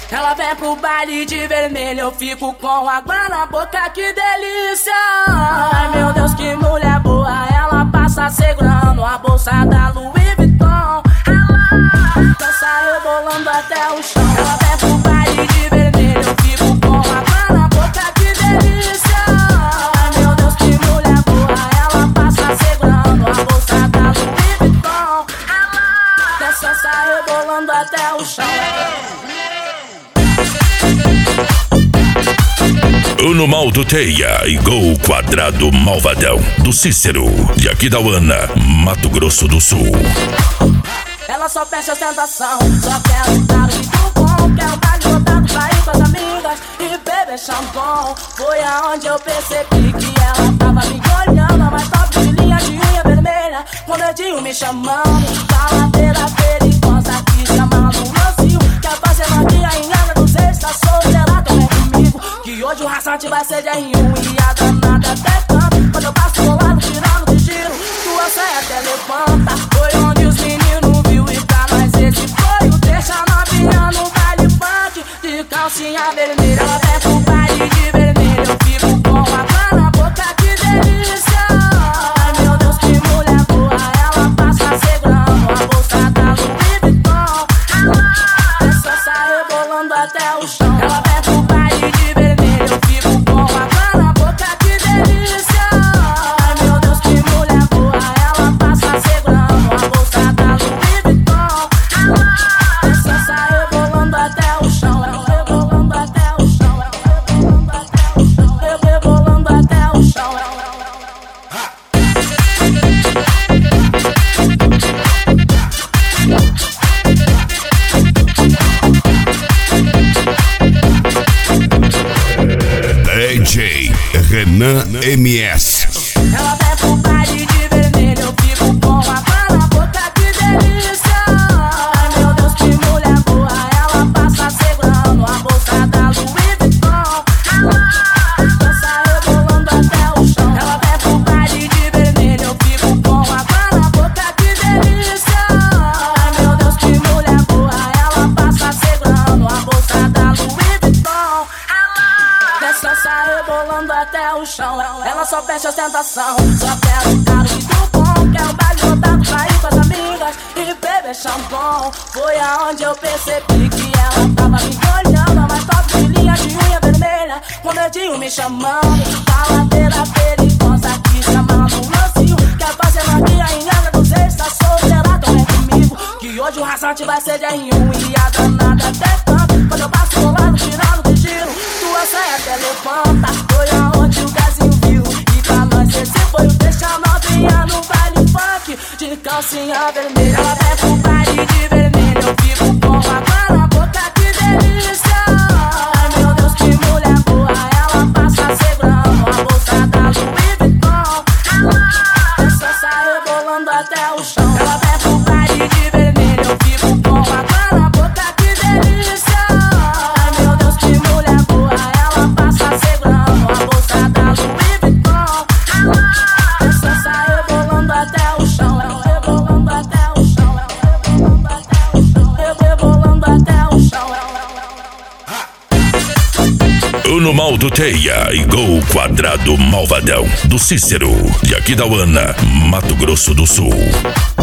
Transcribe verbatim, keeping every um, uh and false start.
Ela vem pro baile de vermelho, eu fico com água na boca, que delícia. Ai meu Deus, que mulher boa, ela passa segurando a bolsa da Louis Vuitton. Ela dança rebolando até o chão. Ela vem pro baile de vermelho, eu fico com água na boca, que delícia. Ai meu Deus, que mulher boa, ela passa segurando a bolsa da Louis Vuitton. Ela dança rebolando até o chão. Uno Maldo Teia e Gol Quadrado Malvadão do Cícero, de Aquidauana, Mato Grosso do Sul. Ela só fecha ostentação, só quer um cara muito bom. Quer um baile lotado pra ir com as amigas e beber champanhe. Foi aonde eu percebi que ela tava me olhando. A mais top de linha de unha vermelha, com o dedinho me chamando. Caladeira perigosa que chama no lancinho. Quer fazer magia em Ana dos Reis, tá solteira, também comigo. Que hoje o raçante vai ser de R um e a danada até tanto. Quando eu passo do lado tirando de giro, tua saia até levanta. Foi onde os meninos viu e pra nós esse foi o deixa novinha no baile funk de calcinha vermelha. Ela vem pro baile de vermelho, eu fico com água na boca, que delícia. Ai meu Deus, que mulher boa, ela passa segurando a bolsa da Louis Vuitton. Ela dança rebolando até o chão. Ela vem pro baile de vermelho, eu fico com água na boca, que delícia. Ai meu Deus, que mulher boa, ela passa segurando a bolsa da Louis Vuitton. Ela dança rebolando até o chão, rebolando até o chão, rebolando até o chão, rebolando até o chão. D J Renan M S. Ela vem pro baile de vermelho, eu fico com água na boca, que delícia. Ai meu Deus, que mulher boa, ela passa segurando a bolsa da Louis Vuitton. Ela dança rebolando até o chão. Ela vem pro baile de vermelho, eu fico com água na boca, que delícia. Ai meu Deus, que mulher boa, ela passa segurando a bolsa da Louis Vuitton. Ela dança rebolando até o chão. Ela só fecha ostentação, só quer um cara muito bom. Quer um baile lotado pra ir com as amigas e beber champanhe. Foi aonde eu percebi que ela tava me olhando. A mais top de linha de unha vermelha, com o dedinho me chamando. Caladeira perigosa que chama no lancinho. Quer fazer magia em Ana dos Reis, tá solteira, também comigo. Que hoje o raçante vai ser de R um e a danada até tanto. Quando eu passo do lado tirando de giro, tua saia até levanta. Foi aonde o gazinho viu e pra nós esse foi o deixa novinha no baile funk de calcinha vermelha. Ela vem pro baile de vermelho, eu fico com água na boca, que delícia. Ai meu Deus, que mulher boa, ela passa segurando a bolsa da Louis Vuitton. Ela dança rebolando até o chão. Ela vem pro baile de vermelho, eu fico com água na boca, que delícia. Ai meu Deus, que mulher boa, ela passa segurando a bolsa da Louis Vuitton. Ela dança rebolando até o chão, rebolando até o chão, rebolando até o chão, rebolando até o chão. Uno Maldo Teia e Gol Quadrado Malvadão do Cícero, de Aquidauana, Mato Grosso do Sul.